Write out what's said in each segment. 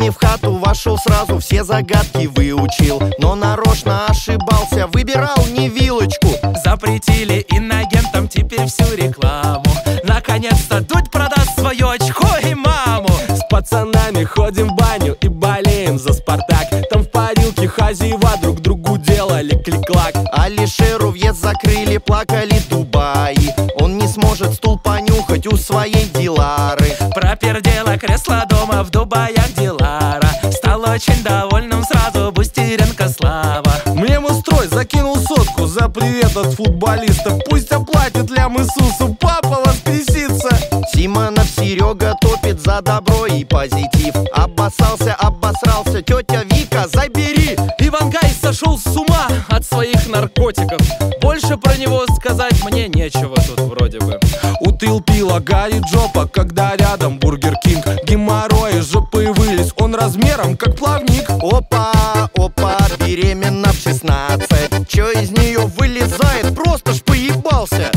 Пьяный в хату вошел сразу, все загадки выучил, но нарочно ошибался, выбирал не вилочку. Запретили инагентам теперь всю рекламу. Наконец-то Дудь продаст свое очко и маму. С пацанами ходим в баню и болеем за Спартак. Там в парилке хозяева друг другу делали клик-клак. Алишеру въезд закрыли, плакали Дубаи. Он не сможет стул понюхать у своей Дилары. Пропердела кресло дома в Дубаях Дилара. Стал очень довольным сразу Бустеренко Слава. Мне мустрой закинул сотку за привет от футболиста. Пусть оплатит лям Иисусу, папа воскресится. Симонов Серега топит за добро и позитив. Обоссался, обосрался, тетя Вика, забери. Ивангай сошел с ума от своих наркотиков. Больше про него сказать мне нечего тут вроде бы. У Тылпила горит жопа, когда рядом Бургер Кинг. Геморрой из жопы вылез, он размером как плавник. Опа, опа, беременна в 16. Чё из нее вылезает, просто ж поебался.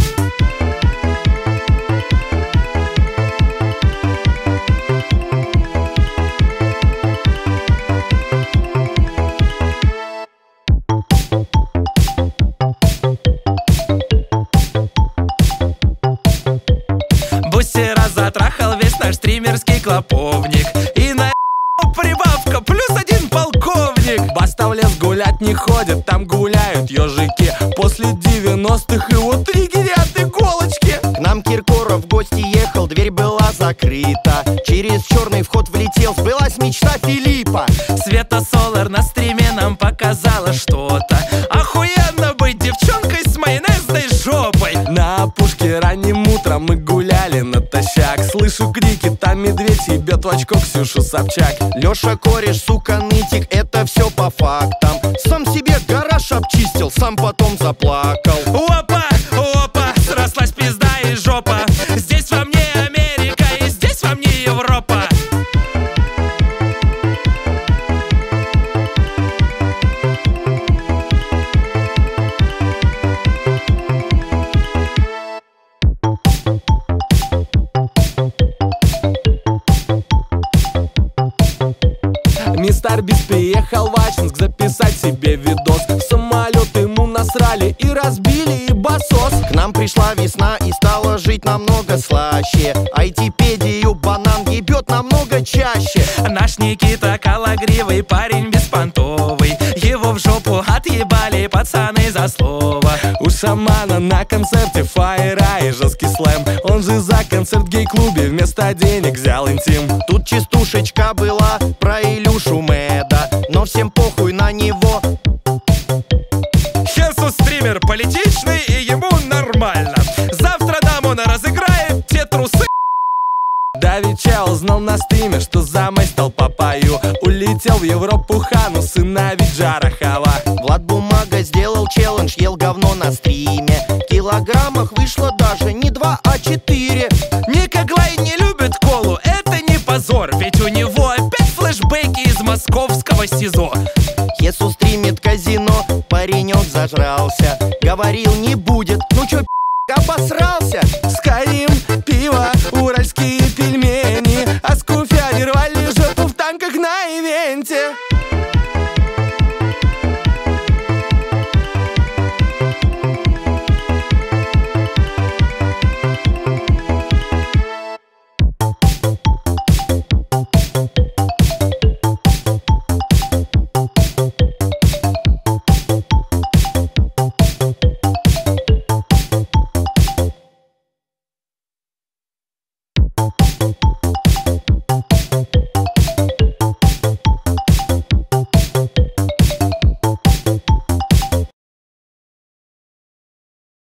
Бустера затрахал весь наш стримерский клоповник. И на прибавка +1 полковник. Баста в лес гулять не ходит, там гуляют ежики. После 90-х его триггерят иголочки. К нам Киркоров в гости ехал, дверь была закрыта. Через черный вход влетел, сбылась мечта Филиппа. Света Солар на стриме нам показала что-то. Охуенно быть девчонкой с майонезной жопой. На опушке ранним утром мы гуляли натощак. Слышу крики, там медведь ебет в очко Ксюшу Собчак. Леша кореш, сука, нытик, это все по фактам. Сам себе гараж обчистил, сам потом заплакал. Опа, опа, срослась пизда и жопа. Здесь во мне Америка и здесь во мне Европа. Мистер Бист приехал в Ачинск записать себе видос. В самолет ему насрали и разбили ебасос. К нам пришла весна и стала жить намного слаще. Айтипедию банан ебет намного чаще. Наш Никита калагривый парень беспонтовый. Его в жопу отъебали пацаны за слово. У шамана на концерте фаера и жесткий слэм. Он же за концерт в гей-клубе вместо денег взял интим. Тут частушечка была про Илюшу Мэда, но всем похуй на него. Хесус стример политичный и ему нормально. Завтра нам он разыграет те трусы. Давид Чел знал на стриме, что замой стал папаю. Улетел в Европу Хану, сына Виджара Хава. Влад Бумага сделал челлендж, ел говно на стриме. В килограммах вышло даже не 2, а 4. Ника Глай не любит колу, это не позор. Ведь у него опять флешбеки из московского СИЗО. Хесус стримит казино, паренек зажрался. Говорил не будет, ну чё, обосрался?